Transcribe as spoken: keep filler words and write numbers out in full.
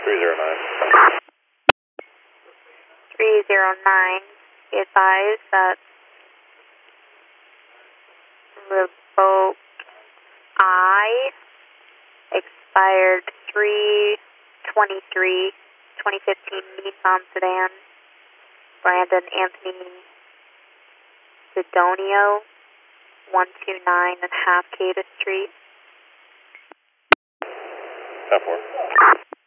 three zero nine. three zero nine. Be advised that revoke I expired three twenty-three twenty fifteen Nissan sedan. Brandon Anthony Sidonio, one two nine and a half Cata Street. ten four.